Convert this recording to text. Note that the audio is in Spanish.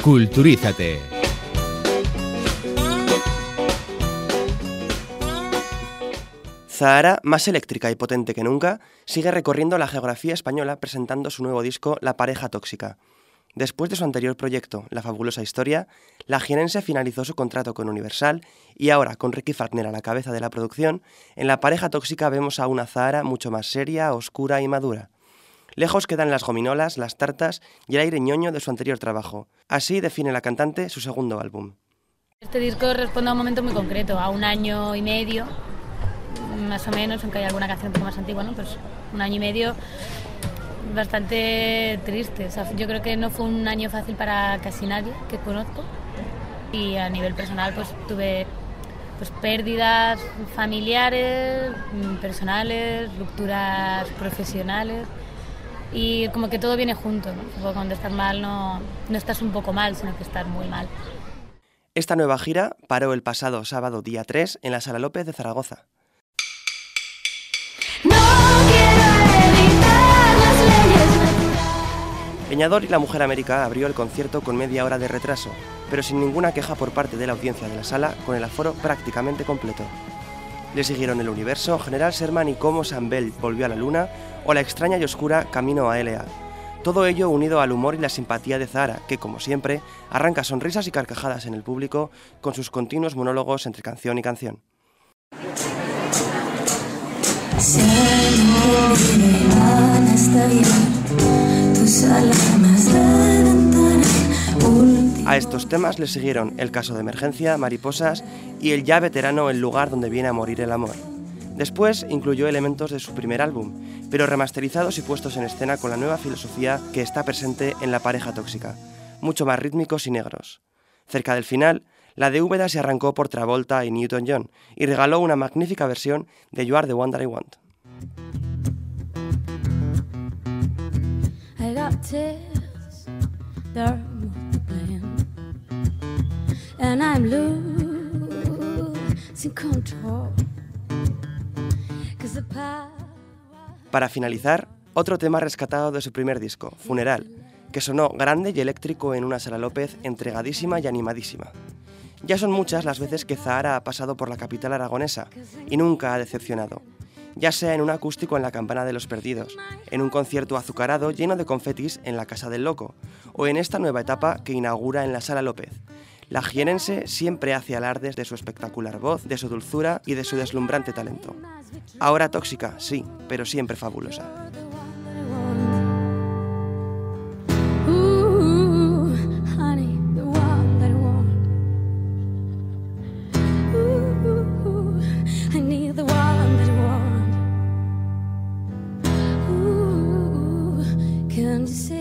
Culturízate. Zahara, más eléctrica y potente que nunca, sigue recorriendo la geografía española presentando su nuevo disco La pareja tóxica. Después de su anterior proyecto, La fabulosa historia, la jienense finalizó su contrato con Universal y ahora, con Ricky Falkner a la cabeza de la producción, en La pareja tóxica vemos a una Zahara mucho más seria, oscura y madura. Lejos quedan las gominolas, las tartas y el aire ñoño de su anterior trabajo. Así define la cantante su segundo álbum. Este disco responde a un momento muy concreto, a 1 año y medio, más o menos, aunque hay alguna canción un poco más antigua, ¿no? Pues 1 año y medio bastante triste. O sea, yo creo que no fue un año fácil para casi nadie que conozco, y a nivel personal pues tuve pérdidas familiares, personales, rupturas profesionales, y como que todo viene junto, ¿no? Supongo que cuando estás mal no estás un poco mal, sino que estás muy mal. Esta nueva gira paró el pasado sábado día 3 en la Sala López de Zaragoza. Leñador y la Mujer América abrió el concierto con media hora de retraso, pero sin ninguna queja por parte de la audiencia de la sala, con el aforo prácticamente completo. Le siguieron El Universo, General Sherman y Cómo Sam Bell volvió a la luna, o la extraña y oscura Camino a L.A. Todo ello unido al humor y la simpatía de Zahara, que, como siempre, arranca sonrisas y carcajadas en el público con sus continuos monólogos entre canción y canción. A estos temas le siguieron El caso de emergencia, Mariposas y el ya veterano El lugar donde viene a morir el amor. Después incluyó elementos de su primer álbum, pero remasterizados y puestos en escena con la nueva filosofía que está presente en La pareja tóxica, mucho más rítmicos y negros. Cerca del final, la de Úbeda se arrancó por Travolta y Newton-John y regaló una magnífica versión de You Are the One That I Want. Para finalizar, otro tema rescatado de su primer disco, Funeral, que sonó grande y eléctrico en una Sala López entregadísima y animadísima. Ya son muchas las veces que Zahara ha pasado por la capital aragonesa y nunca ha decepcionado, ya sea en un acústico en la Campana de los Perdidos, en un concierto azucarado lleno de confetis en la Casa del Loco, o en esta nueva etapa que inaugura en la Sala López. La jienense siempre hace alardes de su espectacular voz, de su dulzura y de su deslumbrante talento. Ahora tóxica, sí, pero siempre fabulosa. Can you say